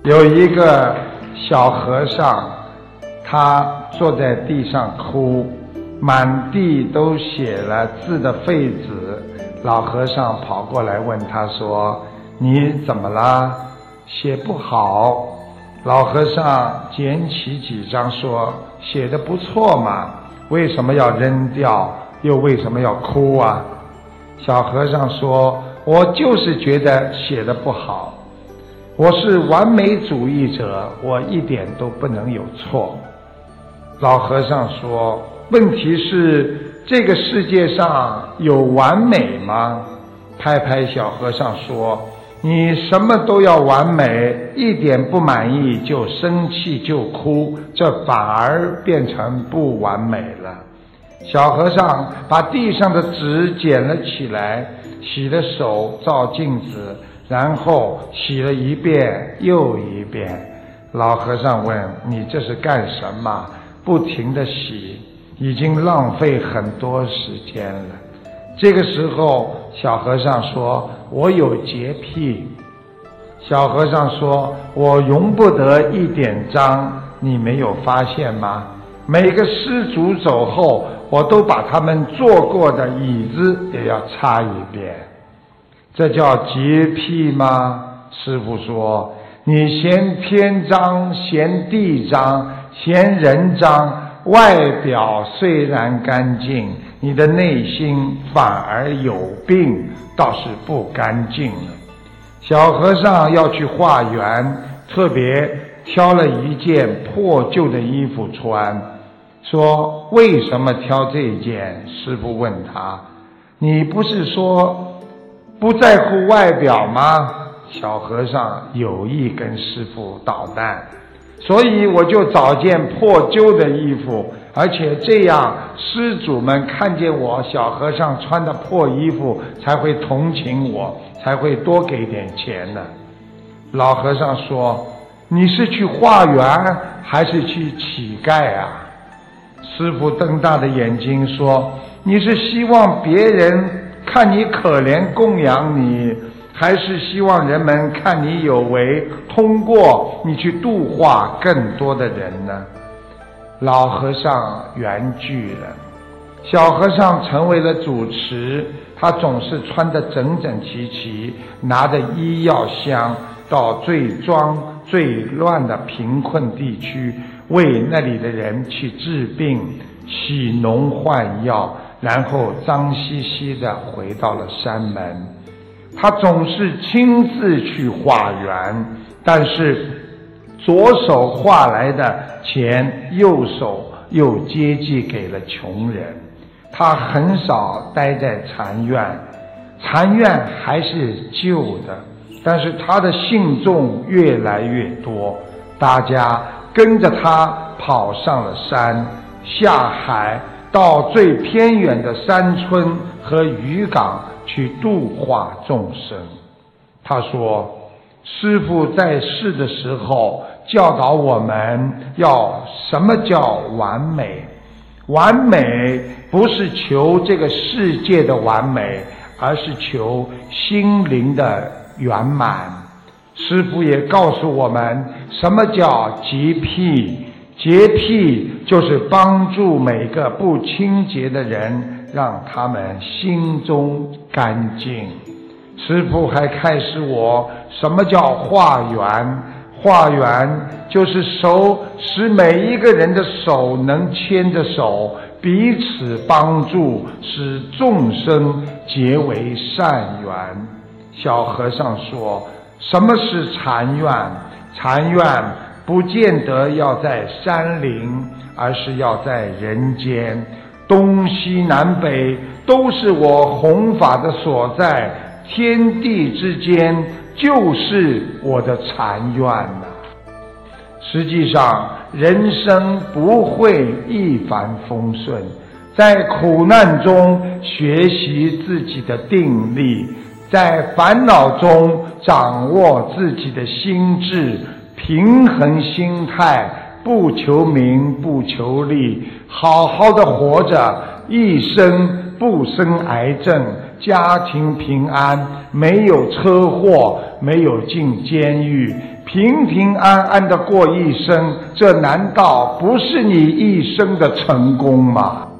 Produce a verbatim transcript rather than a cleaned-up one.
有一个小和尚，他坐在地上哭，满地都写了字的废纸。老和尚跑过来问他说：你怎么了？写不好。老和尚捡起几张说：写得不错嘛，为什么要扔掉？又为什么要哭啊？小和尚说：我就是觉得写得不好，我是完美主义者，我一点都不能有错。老和尚说：问题是这个世界上有完美吗？拍拍小和尚说：你什么都要完美，一点不满意就生气就哭，这反而变成不完美了。小和尚把地上的纸捡了起来，洗了手，照镜子，然后洗了一遍又一遍。老和尚问：你这是干什么？不停地洗，已经浪费很多时间了。这个时候小和尚说：我有洁癖。小和尚说：我容不得一点脏，你没有发现吗？每个施主走后，我都把他们坐过的椅子也要擦一遍。这叫洁癖吗？师父说：你嫌天脏，嫌地脏，嫌人脏，外表虽然干净，你的内心反而有病，倒是不干净了。小和尚要去化缘，特别挑了一件破旧的衣服穿，说：为什么挑这件？师父问他：你不是说不在乎外表吗？小和尚有意跟师父捣蛋，所以我就找件破旧的衣服，而且这样施主们看见我小和尚穿的破衣服才会同情我，才会多给点钱呢。老和尚说：你是去化缘还是去乞丐啊？师父瞪大的眼睛说：你是希望别人看你可怜供养你，还是希望人们看你有为，通过你去度化更多的人呢？老和尚圆寂了，小和尚成为了主持，他总是穿得整整齐齐，拿着医药箱到最脏最乱的贫困地区，为那里的人去治病，洗脓换药，然后脏兮兮地回到了山门。他总是亲自去化缘，但是左手化来的钱，右手又接济给了穷人。他很少待在禅院，禅院还是旧的，但是他的信众越来越多，大家跟着他跑上了山，下海，到最偏远的山村和渔港去度化众生。他说：师父在世的时候教导我们要什么叫完美，完美不是求这个世界的完美，而是求心灵的圆满。师父也告诉我们什么叫洁癖，洁癖就是帮助每个不清洁的人，让他们心中干净。师父还开示我什么叫化缘，化缘就是手，使每一个人的手能牵着手，彼此帮助，使众生结为善缘。小和尚说：什么是禅院？禅院不见得要在山林，而是要在人间，东西南北都是我弘法的所在，天地之间就是我的禅院呐。实际上人生不会一帆风顺，在苦难中学习自己的定力，在烦恼中掌握自己的心智，平衡心态，不求名不求利，好好的活着，一生不生癌症，家庭平安，没有车祸，没有进监狱， 平平安安的过一生，这难道不是你一生的成功吗？